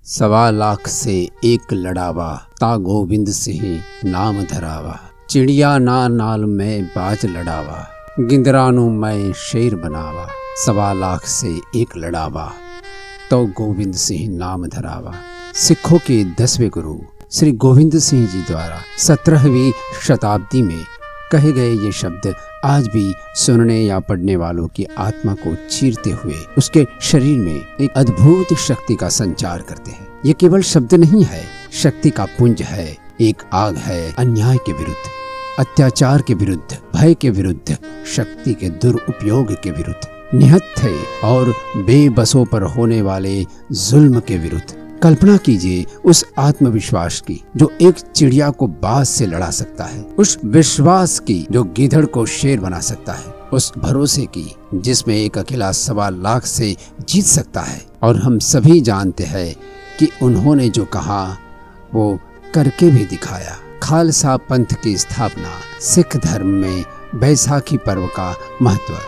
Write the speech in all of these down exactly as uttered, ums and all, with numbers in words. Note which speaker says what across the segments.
Speaker 1: सवा लाख से एक लड़ावा, ता गोविंद सिंह नाम धरावा। चिड़िया ना नाल में बाज लड़ावा, गिंदरानू मैं शेर बनावा। सवा लाख से एक लड़ावा, तो गोविंद सिंह नाम धरावा। सिखों के दसवें गुरु श्री गोविंद सिंह जी द्वारा सत्रहवीं शताब्दी में कहे गए ये शब्द आज भी सुनने या पढ़ने वालों की आत्मा को चीरते हुए उसके शरीर में एक अद्भुत शक्ति का संचार करते हैं। ये केवल शब्द नहीं है, शक्ति का पुंज है, एक आग है अन्याय के विरुद्ध, अत्याचार के विरुद्ध, भय के विरुद्ध, शक्ति के दुरुपयोग के विरुद्ध, निहत्थे और बेबसों पर होने वाले जुल्म के विरुद्ध। कल्पना कीजिए उस आत्मविश्वास की जो एक चिड़िया को बाज से लड़ा सकता है, उस विश्वास की जो गीदड़ को शेर बना सकता है, उस भरोसे की जिसमें एक अकेला सवा लाख से जीत सकता है। और हम सभी जानते हैं कि उन्होंने जो कहा वो करके भी दिखाया। खालसा पंथ की स्थापना, सिख धर्म में बैसाखी पर्व का महत्व।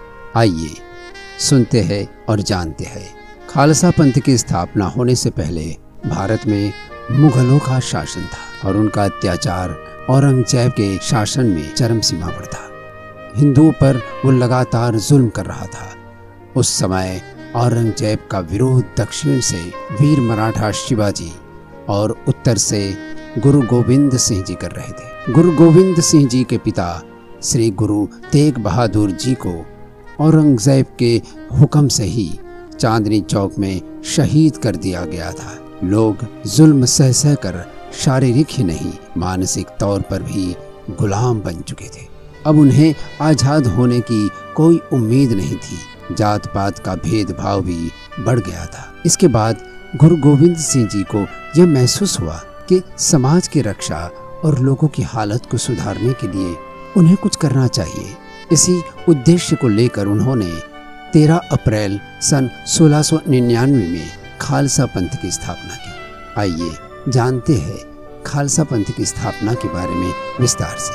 Speaker 1: आइए सुनते हैं और जानते हैं। खालसा पंथ की स्थापना होने से पहले भारत में मुगलों का शासन था और उनका अत्याचार औरंगजेब के शासन में चरम सीमा पर था। हिंदुओं पर वो लगातार जुल्म कर रहा था। उस समय औरंगजेब का विरोध दक्षिण से वीर मराठा शिवाजी और उत्तर से गुरु गोविंद सिंह जी कर रहे थे। गुरु गोविंद सिंह जी के पिता श्री गुरु तेग बहादुर जी को औरंगजेब के हुक्म से ही चांदनी चौक में शहीद कर दिया गया था। लोग जुल्म सह सह कर शारीरिक ही नहीं मानसिक तौर पर भी गुलाम बन चुके थे। अब उन्हें आजाद होने की कोई उम्मीद नहीं थी। जात पात का भेदभाव भी बढ़ गया था। इसके बाद गुरु गोविंद सिंह जी को यह महसूस हुआ कि समाज की रक्षा और लोगों की हालत को सुधारने के लिए उन्हें कुछ करना चाहिए। इसी उद्देश्य को लेकर उन्होंने तेरह अप्रैल सन सोलह सौ निन्यानवे में खालसा पंथ की स्थापना की। आइए जानते हैं खालसा पंथ की स्थापना के बारे में विस्तार से।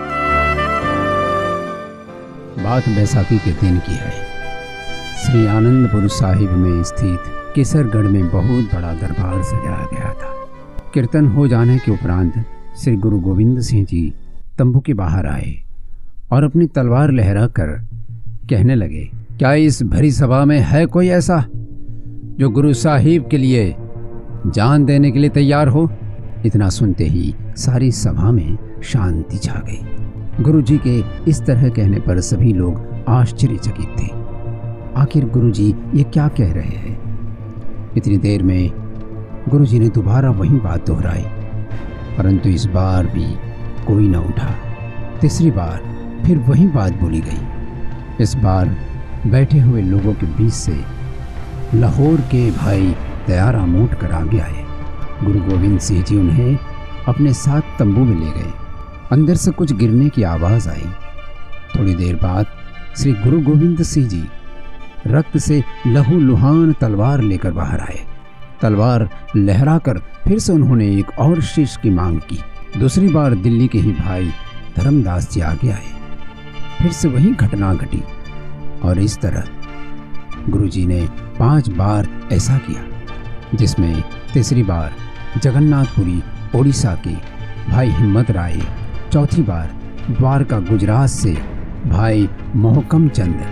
Speaker 1: बात बैसाखी के दिन की है। श्री आनंदपुर साहिब में स्थित केसरगढ़ में बहुत बड़ा दरबार सजाया गया था। कीर्तन हो जाने के उपरांत श्री गुरु गोविंद सिंह जी तंबू के बाहर आए और अपनी तलवार लहरा कर कहने लगे, क्या इस भरी सभा में है कोई ऐसा जो गुरु साहिब के लिए जान देने के लिए तैयार हो? इतना सुनते ही सारी सभा में शांति छा गई। गुरु जी के इस तरह कहने पर सभी लोग आश्चर्यचकित थे। आखिर गुरु जी ये क्या कह रहे हैं? इतनी देर में गुरु जी ने दोबारा वही बात दोहराई, परंतु इस बार भी कोई न उठा। तीसरी बार फिर वही बात बोली गई। इस बार बैठे हुए लोगों के बीच से लाहौर के भाई दयारा मोट कर आगे आए। गुरु गोविंद सिंह जी उन्हें अपने साथ तंबू में ले गए। अंदर से कुछ गिरने की आवाज़ आई। थोड़ी देर बाद श्री गुरु गोविंद सिंह जी रक्त से लहू लुहान तलवार लेकर बाहर आए। तलवार लहराकर फिर से उन्होंने एक और शीश की मांग की। दूसरी बार दिल्ली के ही भाई धर्मदास जी आगे आए। फिर से वही घटना घटी और इस तरह गुरुजी ने पांच बार ऐसा किया, जिसमें तीसरी बार जगन्नाथपुरी ओडिशा के भाई हिम्मत राय, चौथी बार द्वारका गुजरात से भाई मोहकम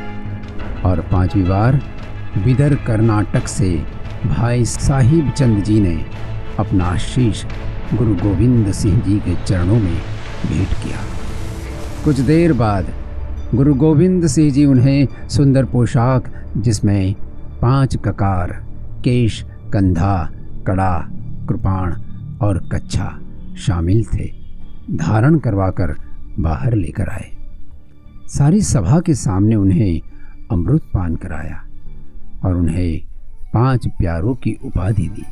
Speaker 1: चंद और पांचवी बार बिदर कर्नाटक से भाई साहिब चंद जी ने अपना शीश गुरु गोविंद सिंह जी के चरणों में भेंट किया। कुछ देर बाद गुरु गोविंद सिंह जी उन्हें सुंदर पोशाक जिसमें पांच ककार, केश, कंधा, कड़ा, कृपाण और कच्छा शामिल थे, धारण करवाकर बाहर लेकर आए। सारी सभा के सामने उन्हें अमृत पान कराया और उन्हें पांच प्यारों की उपाधि दी।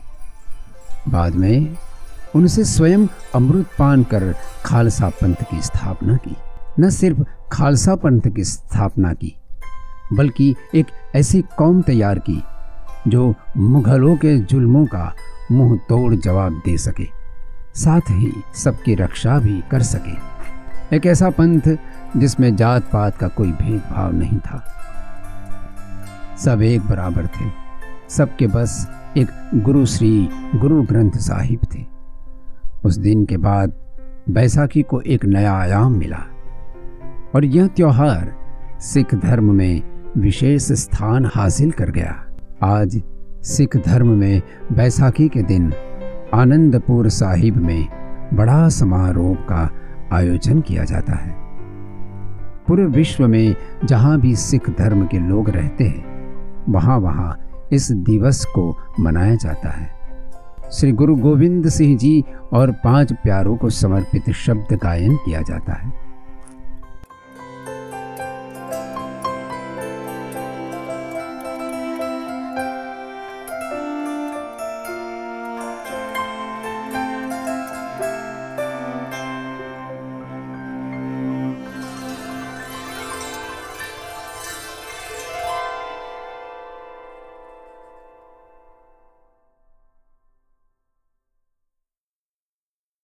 Speaker 1: बाद में उनसे स्वयं अमृत पान कर खालसा पंथ की स्थापना की। न सिर्फ खालसा पंथ की स्थापना की, बल्कि एक ऐसी कौम तैयार की जो मुगलों के जुल्मों का मुंह तोड़ जवाब दे सके, साथ ही सबकी रक्षा भी कर सके। एक ऐसा पंथ जिसमें जात पात का कोई भेदभाव नहीं था। सब एक बराबर थे। सबके बस एक गुरु श्री गुरु ग्रंथ साहिब थे। उस दिन के बाद बैसाखी को एक नया आयाम मिला और यह त्योहार सिख धर्म में विशेष स्थान हासिल कर गया। आज सिख धर्म में बैसाखी के दिन आनंदपुर साहिब में बड़ा समारोह का आयोजन किया जाता है। पूरे विश्व में जहाँ भी सिख धर्म के लोग रहते हैं वहाँ वहाँ इस दिवस को मनाया जाता है। श्री गुरु गोविंद सिंह जी और पांच प्यारों को समर्पित शब्द गायन किया जाता है।